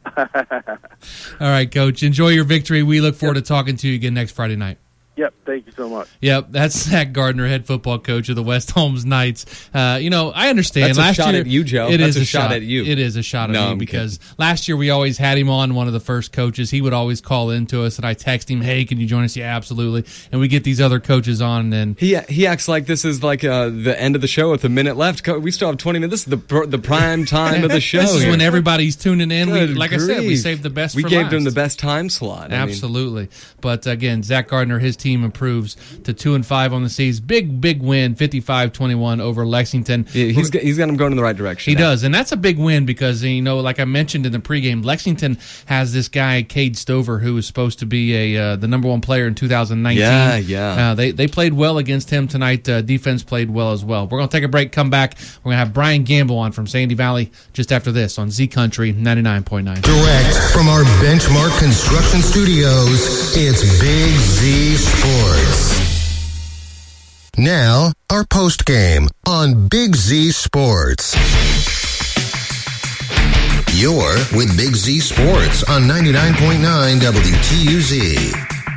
All right, Coach. Enjoy your victory. We look forward to talking to you again next Friday night. Yep, thank you so much. Yep, that's Zach Gardner, head football coach of the West Holmes Knights. Uh, you know, I understand. That's a last shot year, at you, Joe. It That's is a shot at you. It is a shot at No, me I'm because last year we always had him on, one of the first coaches. He would always call into us, and I text him, "Hey, can you join us?" Yeah, absolutely. And we get these other coaches on, and He he acts like this is like uh, the end of the show with a minute left. Co- We still have twenty minutes. This is the pr- the prime time of the show. this is here. when everybody's tuning in. We, Good like I said, we grief. saved the best. We for gave last. them the best time slot. I mean, Absolutely. But again, Zach Gardner, his team improves to two and five on the season. Big, big win, fifty-five twenty-one over Lexington. Yeah, he's got, he's got them going in the right direction. He now. does, and that's a big win because, you know, like I mentioned in the pregame, Lexington has this guy, Cade Stover, who was supposed to be a uh, the number one player in two thousand nineteen. Yeah, yeah. Uh, they, they played well against him tonight. Uh, defense played well as well. We're going to take a break, come back. We're going to have Brian Gamble on from Sandy Valley just after this on Z Country ninety-nine point nine. Direct from our Benchmark Construction Studios, it's Big Z Sports. Now, our post game on Big Z Sports. You're with Big Z Sports on ninety-nine point nine W T U Z.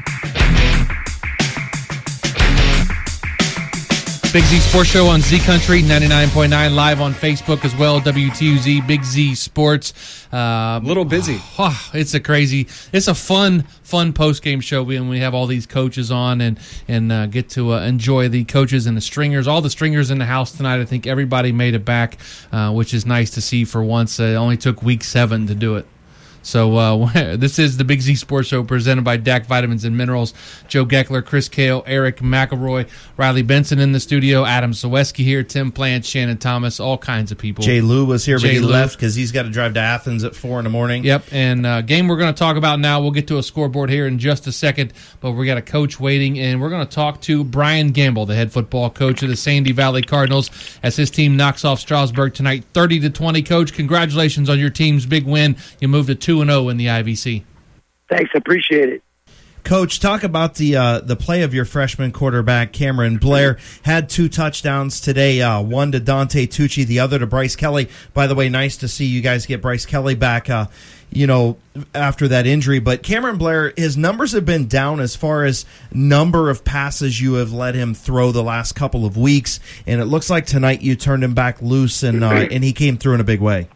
Big Z Sports Show on Z Country ninety-nine point nine, live on Facebook as well, W T U Z, Big Z Sports. Uh, A little busy. Oh, it's a crazy, it's a fun, fun post-game show when we have all these coaches on and, and uh, get to uh, enjoy the coaches and the stringers. All the stringers in the house tonight. I think everybody made it back, uh, which is nice to see for once. Uh, it only took week seven to do it. So uh, this is the Big Z Sports Show presented by D A C Vitamins and Minerals. Joe Geckler, Chris Kale, Eric McElroy, Riley Benson in the studio, Adam Zaweski here, Tim Plant, Shannon Thomas, all kinds of people. Jay Lou was here, Jay but he Lou. left because he's got to drive to Athens at four in the morning. Yep, and uh, game we're going to talk about now. We'll get to a scoreboard here in just a second, but we got a coach waiting, and we're going to talk to Brian Gamble, the head football coach of the Sandy Valley Cardinals, as his team knocks off Strasburg tonight, thirty to twenty. Coach, congratulations on your team's big win. You moved to two and zero in the I V C. Thanks, appreciate it. Coach, talk about the uh, the play of your freshman quarterback, Cameron Blair. Had two touchdowns today, uh, one to Dante Tucci, the other to Bryce Kelly. By the way, nice to see you guys get Bryce Kelly back, uh, you know, after that injury. But Cameron Blair, his numbers have been down as far as number of passes you have let him throw the last couple of weeks. And it looks like tonight you turned him back loose, and uh, and he came through in a big way.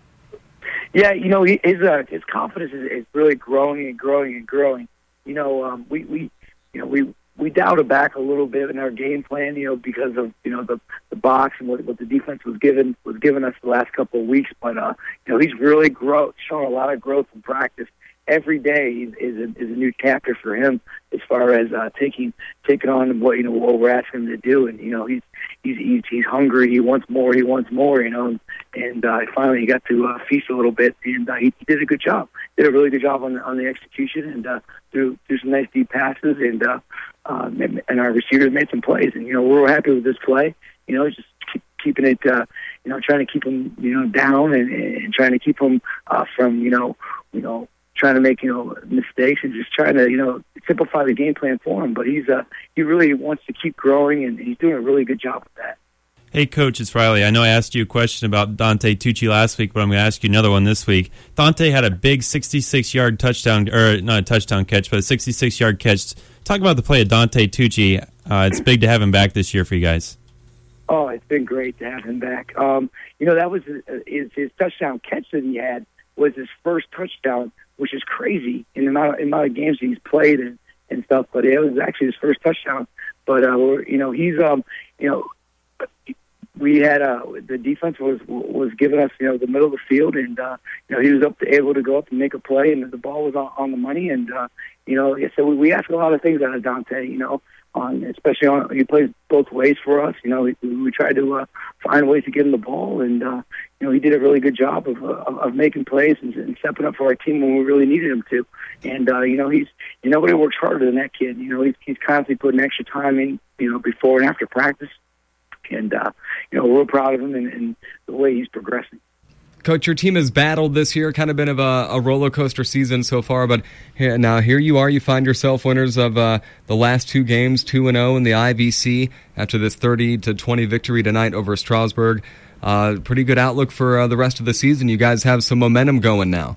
Yeah, you know, he, his uh, his confidence is, is really growing and growing and growing. You know, um, we, we, you know, we, we dialed back a little bit in our game plan, you know, because of, you know, the, the box and what, what the defense was given, was giving us the last couple of weeks. But, uh, you know, he's really grow, shown a lot of growth in practice. Every day is, is, a, is a new chapter for him as far as uh, taking taking on what, you know, what we're asking him to do. And, you know, he's, he's, he's, he's hungry. He wants more. He wants more, you know. And uh, finally he got to uh, feast a little bit, and uh, he, he did a good job. Did a really good job on the, on the execution, and uh, threw, threw some nice deep passes, and uh, uh, and our receivers made some plays. And, you know, we're happy with this play. You know, just keep, keeping it, uh, you know, trying to keep him, you know, down and, and trying to keep him uh, from, you know, you know, trying to make, you know, mistakes, and just trying to, you know, simplify the game plan for him. But he's uh, he really wants to keep growing, and he's doing a really good job with that. Hey, Coach, it's Riley. I know I asked you a question about Dante Tucci last week, but I'm going to ask you another one this week. Dante had a big sixty-six-yard touchdown, or not a touchdown catch, but a sixty-six-yard catch. Talk about the play of Dante Tucci. Uh, it's big to have him back this year for you guys. Oh, it's been great to have him back. Um, you know, that was his, his touchdown catch that he had was his first touchdown, which is crazy in the amount of, in the amount of games he's played and, and stuff. But it was actually his first touchdown. But, uh, you know, he's, um, you know, we had uh, the defense was was giving us, you know, the middle of the field, and uh, you know, he was up to, able to go up and make a play, and the ball was on, on the money, and uh, you know, so we, we ask a lot of things out of Dante, you know, on especially on he plays both ways for us. You know, we, we try to uh, find ways to get him the ball, and uh, you know, he did a really good job of uh, of making plays and, and stepping up for our team when we really needed him to. And uh, you know, he's you know, nobody works harder than that kid. You know, he's he's constantly putting extra time in, you know, before and after practice. And, uh, you know, we're real proud of him and, and the way he's progressing. Coach, your team has battled this year, kind of been of a, a roller coaster season so far, but here, now here you are, you find yourself winners of uh, the last two games, two and oh in the I V C after this thirty to twenty victory tonight over Strasburg. Uh, pretty good outlook for uh, the rest of the season. You guys have some momentum going now.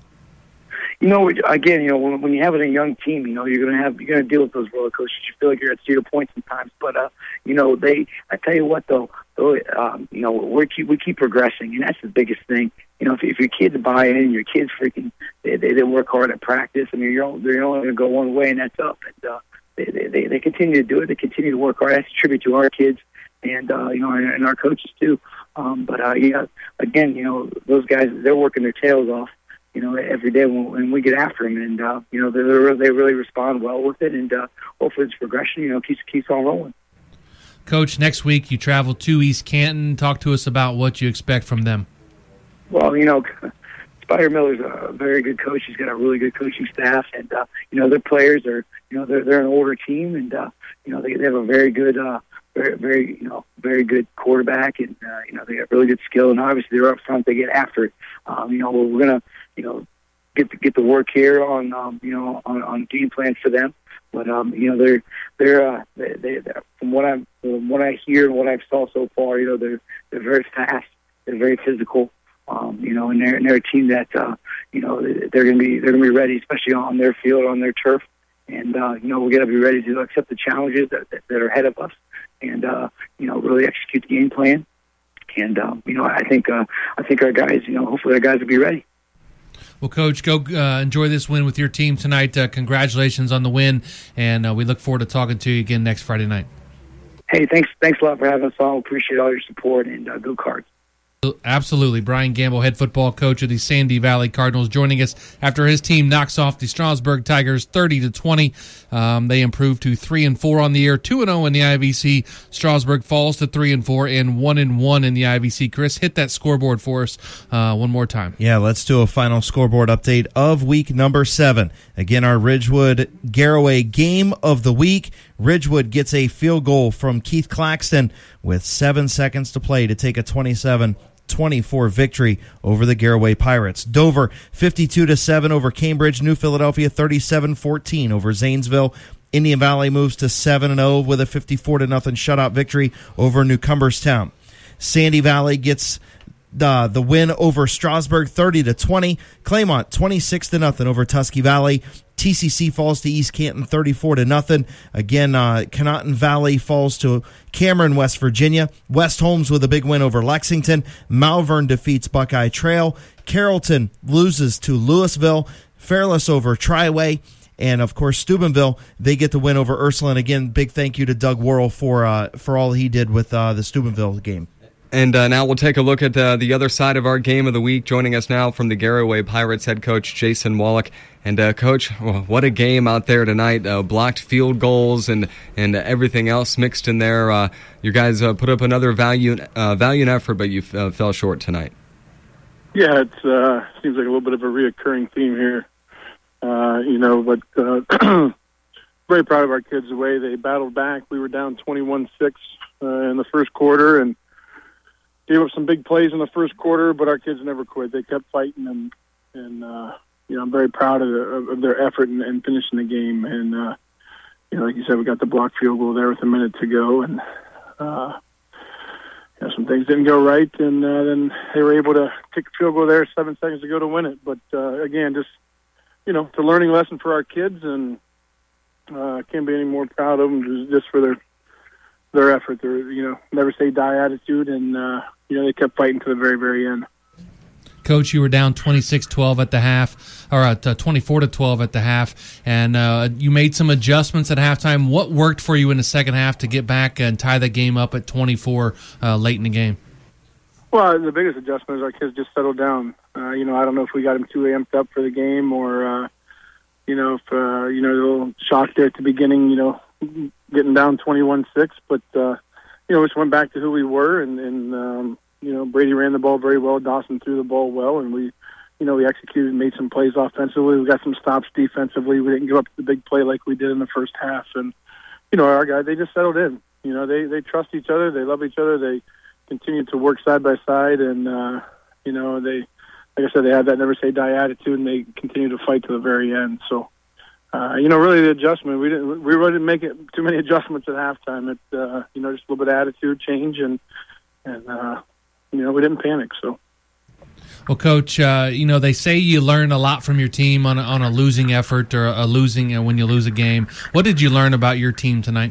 You know, again, you know, when, when you have a young team, you know, you're gonna have you're gonna deal with those roller coasters. You feel like you're at zero points sometimes, but uh, you know, they. I tell you what, though, though um, you know, we keep we keep progressing, and that's the biggest thing. You know, if, if your kids buy in, your kids freaking they they, they work hard at practice. I mean, you're only, they're only gonna go one way, and that's up. And uh, they, they they continue to do it. They continue to work hard. That's a tribute to our kids, and uh, you know, and, and our coaches too. Um, but uh, yeah, again, you know, those guys, they're working their tails off, you know, every day when, when we get after them, and uh, you know, they they really respond well with it, and uh, hopefully it's progression, you know, keeps keeps on rolling. Coach, next week you travel to East Canton. Talk to us about what you expect from them. Well, you know, Spider Miller's a very good coach. He's got a really good coaching staff, and uh, you know, their players are, you know, they're they're an older team, and uh, you know, they they have a very good. Uh, Very, very, you know, very good quarterback, and uh, you know, they got really good skill, and obviously they're up front. They get after it. Um, you know, we're gonna, you know, get to, get to work here on, um, you know, on, on game plan for them. But um, you know, they're they're, uh, they, they they're from what I'm from what I hear and what I've saw so far, you know, they're they're very fast. They're very physical. Um, you know, and they're and they're a team that uh, you know, they're gonna be they're gonna be ready, especially on their field, on their turf. And uh, you know, we're gonna be ready to accept the challenges that that, that are ahead of us. And uh, you know, really execute the game plan. And um, you know, I think uh, I think our guys, you know, hopefully our guys will be ready. Well, Coach, go uh, enjoy this win with your team tonight. Uh, congratulations on the win, and uh, we look forward to talking to you again next Friday night. Hey, thanks, thanks a lot for having us on. Appreciate all your support, and uh, go Cards. Absolutely. Brian Gamble, head football coach of the Sandy Valley Cardinals, joining us after his team knocks off the Strasburg Tigers thirty to twenty. Um, they improved to three and four on the year, two and oh in the I V C. Strasburg falls to three and four and one and one in the I V C. Chris, hit that scoreboard for us uh, one more time. Yeah, let's do a final scoreboard update of week number seven. Again, our Ridgewood Garaway game of the week. Ridgewood gets a field goal from Keith Claxton with seven seconds to play to take a twenty-seven twenty-four victory over the Garaway Pirates. Dover fifty-two to seven over Cambridge. New Philadelphia thirty-seven fourteen over Zanesville. Indian Valley moves to seven and oh with a fifty-four to nothing shutout victory over New Cumberstown. Sandy Valley gets the the win over Strasburg thirty to twenty. Claymont twenty-six to nothing over Tusky Valley. T C C falls to East Canton thirty-four to nothing. Again, uh, Conotton Valley falls to Cameron, West Virginia. West Holmes with a big win over Lexington. Malvern defeats Buckeye Trail. Carrollton loses to Louisville. Fairless over Triway. And, of course, Steubenville, they get the win over Ursuline. Again, big thank you to Doug Worrell for uh, for all he did with uh, the Steubenville game. And uh, now we'll take a look at uh, the other side of our game of the week. Joining us now from the Garaway Pirates head coach Jason Wallach. And, uh, Coach, what a game out there tonight. Uh, blocked field goals and, and everything else mixed in there. Uh, you guys uh, put up another valiant, uh, valiant effort, but you uh, fell short tonight. Yeah, it uh, seems like a little bit of a reoccurring theme here. Uh, you know, but uh, very proud of our kids, the way they battled back. We were down twenty-one six uh, in the first quarter and gave up some big plays in the first quarter, but our kids never quit. They kept fighting, and, and uh, you know, I'm very proud of, the, of their effort in, in finishing the game. And, uh, you know, like you said, we got the blocked field goal there with a minute to go, and uh, you know, some things didn't go right, and uh, then they were able to kick a field goal there seven seconds to go to win it. But, uh, again, just, you know, it's a learning lesson for our kids, and uh, can't be any more proud of them just for their their effort. Their, you know, never say die attitude, and, uh, you know, they kept fighting to the very, very end. Coach, you were down twenty-six twelve at the half, or at uh, twenty-four to twelve at the half, and uh, you made some adjustments at halftime. What worked for you in the second half to get back and tie the game up at twenty-four uh, late in the game? Well, the biggest adjustment is our kids just settled down. Uh, you know, I don't know if we got them too amped up for the game, or uh, you know, if uh, you know, a little shock there at the beginning. You know, getting down twenty-one six, but uh, you know, we just went back to who we were, and, and um, you know, Brady ran the ball very well. Dawson threw the ball well, and we, you know, we executed and made some plays offensively. We got some stops defensively. We didn't give up the big play like we did in the first half, and you know, our guys, they just settled in. You know, they they trust each other. They love each other. They continue to work side by side, and uh, you know, they, like I said, they have that never say die attitude, and they continue to fight to the very end. So, uh, you know, really the adjustment, we didn't we really didn't make it too many adjustments at halftime. It uh, you know, just a little bit of attitude change, and and uh, you know, we didn't panic. So. Well, Coach, uh, you know, they say you learn a lot from your team on a, on a losing effort or a losing uh, when you lose a game. What did you learn about your team tonight?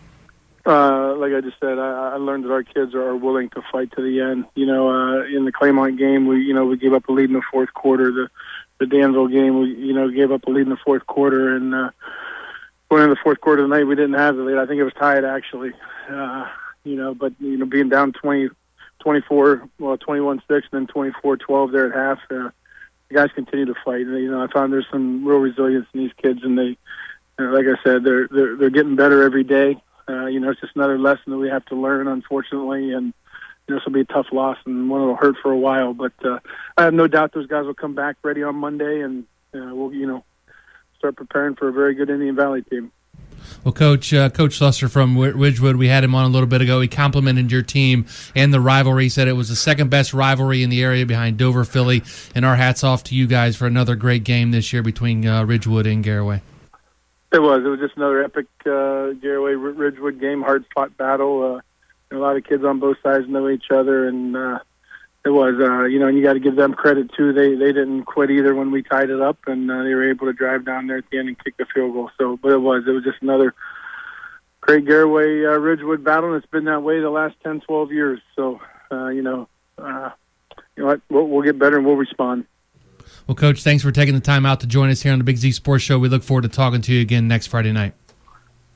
Uh, like I just said, I, I learned that our kids are willing to fight to the end. You know, uh, in the Claymont game, we, you know, we gave up a lead in the fourth quarter. The, the Danville game, we, you know, gave up a lead in the fourth quarter. And, uh, going into the fourth quarter tonight, we didn't have the lead. I think it was tied, actually. Uh, you know, but, you know, being down twenty, twenty-four, well, twenty-one six, and then twenty-four twelve there at half, uh, the guys continue to fight. And, you know, I found there's some real resilience in these kids, and they, uh, like I said, they're, they're, they're getting better every day. Uh, you know, it's just another lesson that we have to learn, unfortunately, and you know, this will be a tough loss and one that will hurt for a while. But uh, I have no doubt those guys will come back ready on Monday, and uh, we'll, you know, start preparing for a very good Indian Valley team. Well, Coach, uh, Coach Slusser from Ridgewood, we had him on a little bit ago. He complimented your team and the rivalry. He said it was the second best rivalry in the area behind Dover, Philly. And our hats off to you guys for another great game this year between uh, Ridgewood and Garaway. It was. It was just another epic uh, Garaway Ridgewood game, hard-fought battle. Uh, a lot of kids on both sides know each other, and uh, it was. Uh, you know, and you got to give them credit too. They they didn't quit either when we tied it up, and uh, they were able to drive down there at the end and kick the field goal. So, but it was. It was just another great Garaway uh, Ridgewood battle, and it's been that way the last ten, twelve years. So, uh, you know, uh, you know what? We'll, we'll get better and we'll respond. Well, Coach, thanks for taking the time out to join us here on the Big Z Sports Show. We look forward to talking to you again next Friday night.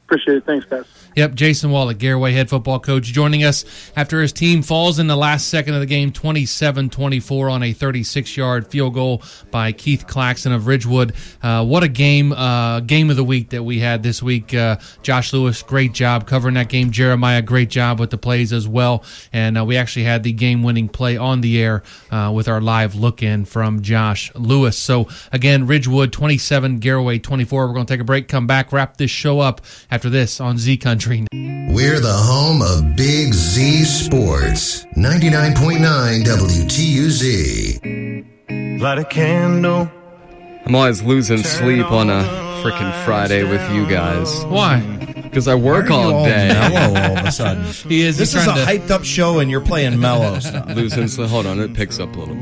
Appreciate it. Thanks, guys. Yep, Jason Wallach, Garaway head football coach, joining us after his team falls in the last second of the game, twenty-seven twenty-four on a thirty-six-yard field goal by Keith Claxton of Ridgewood. Uh, what a game, uh, game of the week that we had this week. Uh, Josh Lewis, great job covering that game. Jeremiah, great job with the plays as well. And uh, we actually had the game-winning play on the air uh, with our live look-in from Josh Lewis. So, again, Ridgewood twenty-seven, Garaway twenty-four. We're going to take a break, come back, wrap this show up after this on Z Country. We're the home of Big Z Sports. ninety-nine point nine W T U Z. Light a candle. I'm always losing sleep on a frickin' Friday with you guys. Why? Because I work Why are you all all day. mellow all of a sudden? He is. This He's is a trying to- hyped up show, and you're playing mellow stuff. Losing sleep. Hold on, it picks up a little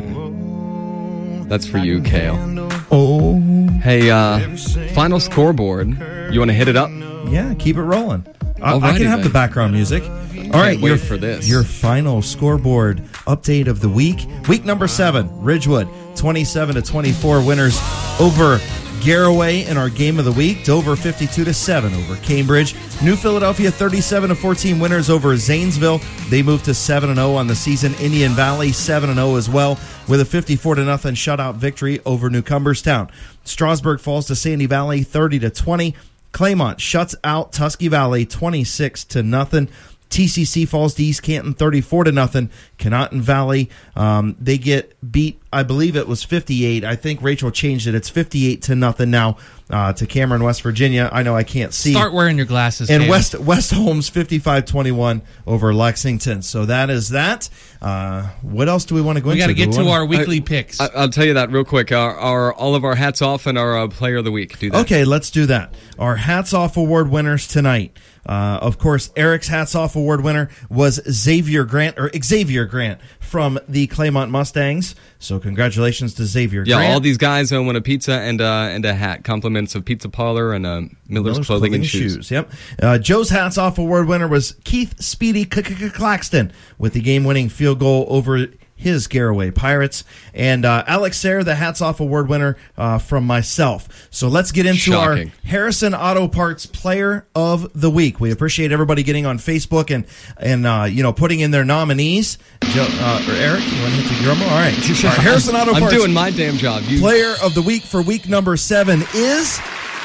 bit. That's for you, Kale. Oh. Hey, uh, final scoreboard. You want to hit it up? Yeah, keep it rolling. I, I Alrighty can have then. the background music. All right, wait your, for this. Your final scoreboard update of the week. Week number seven, Ridgewood, twenty-seven to twenty-four winners over Garaway in our game of the week. Dover, fifty-two to seven over Cambridge. New Philadelphia, thirty-seven to fourteen winners over Zanesville. They moved to seven and oh on the season. Indian Valley, seven and oh as well, with a fifty-four to nothing shutout victory over New Cumberstown. Strasburg falls to Sandy Valley, thirty to twenty. Claymont shuts out Tusky Valley, twenty-six to nothing. T C C falls to East Canton, thirty-four to nothing. Conotton Valley, um, they get beat. I believe it was fifty-eight. I think Rachel changed it. It's fifty-eight to nothing now uh, to Cameron, West Virginia. I know I can't see. Start wearing your glasses. And Cam. West West Holmes, fifty-five twenty-one over Lexington. So that is that. Uh, what else do we want to go We into? got to get Do to we wanna- our weekly picks. I, I'll tell you that real quick. Our, our all of our hats off and our uh, player of the week. Do that. Okay, let's do that. Our Hats Off Award winners tonight. Uh, of course, Eric's Hats Off Award winner was Xavier Grant, or Xavier Grant from the Claymont Mustangs. So congratulations to Xavier Yeah, Grant. all these guys uh, win a pizza and uh, and a hat. Compliments of Pizza Parlor and uh, Miller's, Clothing, and Shoes. Yep. Uh, Joe's Hats Off Award winner was Keith Speedy Claxton with the game-winning field goal over his Garaway Pirates. And uh, Alex Sayre, the Hats Off Award winner uh, from myself. So let's get into Shocking. our Harrison Auto Parts Player of the Week. We appreciate everybody getting on Facebook and, and uh, you know, putting in their nominees. Joe, uh, or Eric, you want to hit the drum? All right. Our Harrison Auto I'm Parts doing my damn job. You... Player of the Week for week number seven is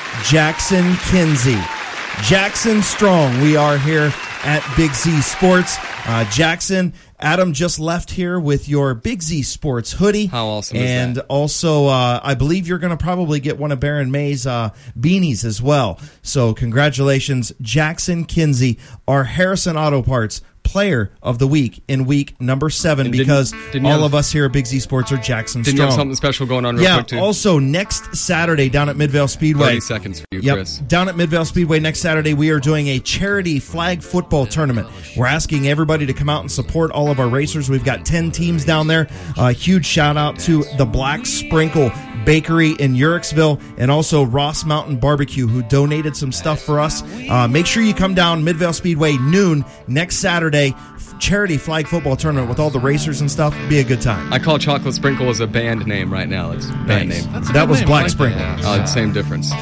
Jackson Kinsey. Jackson Strong. We are here at Big Z Sports. Uh, Jackson, Adam just left here with your Big Z Sports hoodie. How awesome is And that? also, uh, I believe you're going to probably get one of Baron May's uh, beanies as well. So congratulations, Jackson Kinsey, our Harrison Auto Parts Player of the Week in week number seven, And didn't- because didn't you all have- of us here at Big Z Sports are Jackson Didn't Strong. you have something special going on real yeah, quick, too? also next Saturday down at Midvale Speedway. thirty seconds for you, Yep. Chris. Down at Midvale Speedway next Saturday, we are doing a charity flag football tournament. We're asking everybody to come out and support all of our racers. We've got ten teams down there. A huge shout out to the Black Sprinkle Bakery in Uricksville and also Ross Mountain Barbecue, who donated some stuff for us. Uh, make sure you come down Midvale Speedway noon next Saturday. Charity flag football tournament with all the racers and stuff. Be a good time. I call Chocolate Sprinkle as a band name right now. It's a band Nice. name. That's a That good was name. Black I like Sprinkle. that. Oh, same difference.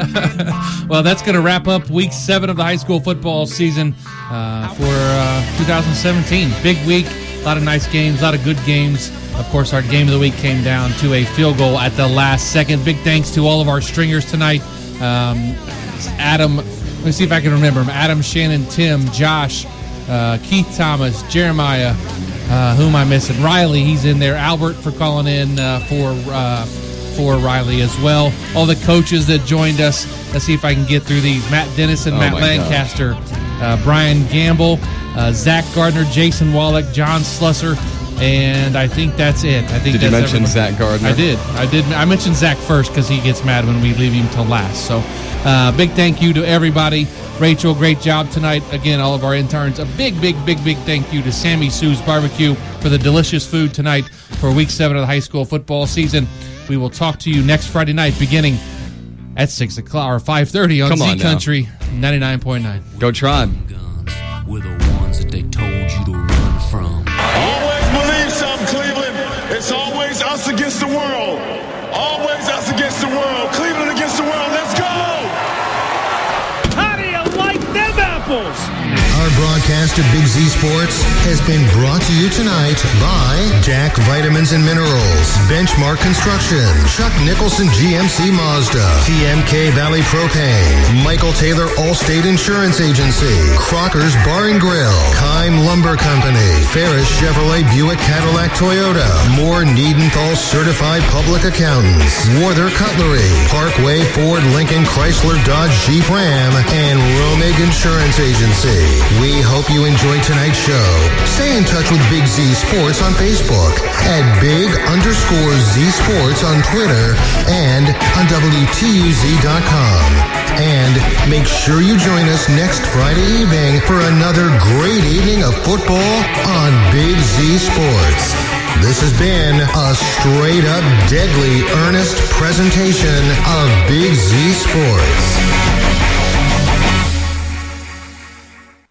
Well, that's going to wrap up week seven of the high school football season uh, for uh, two thousand seventeen. Big week, a lot of nice games, a lot of good games. Of course, our game of the week came down to a field goal at the last second. Big thanks to all of our stringers tonight. Um, Adam, let me see if I can remember him. Adam, Shannon, Tim, Josh, uh, Keith Thomas, Jeremiah, uh, who am I missing? Riley, he's in there. Albert for calling in uh, for uh, for Riley as well. All the coaches that joined us. Let's see if I can get through these. Matt Dennis and Oh Matt my Lancaster, uh, Brian Gamble, uh, Zach Gardner, Jason Wallach, John Slusser, and I think that's it. I think Did you that's mention everybody. Zach Gardner? I did. I did. I mentioned Zach first because he gets mad when we leave him till last. So, uh, big thank you to everybody. Rachel, great job tonight. Again, all of our interns. A big, big, big, big thank you to Sammy Sue's Barbecue for the delicious food tonight for week seven of the high school football season. We will talk to you next Friday night beginning at six o'clock or five thirty on Come on Z now. Country ninety-nine point nine. Go Tribe. We're the ones that they told you to run from. Always believe something, Cleveland. It's always us against the world. Always us against the world. Cleveland against the world. Let's go! How do you Best of Big Z Sports has been brought to you tonight by D A C Vitamins and Minerals, Benchmark Construction, Chuck Nicholson G M C Mazda, T M K Valley Propane, Michael Taylor Allstate Insurance Agency, Crocker's Bar and Grill, Kime Lumber Company, Ferris Chevrolet Buick Cadillac Toyota, Moore Niedenthal Certified Public Accountants, Warther Cutlery, Parkway Ford Lincoln Chrysler Dodge Jeep Ram, and Romig Insurance Agency. We hope you enjoyed tonight's show. Stay in touch with Big Z Sports on Facebook, at Big underscore Z Sports on Twitter, and on W T U Z dot com. And make sure you join us next Friday evening for another great evening of football on Big Z Sports. This has been a straight up deadly earnest presentation of Big Z Sports.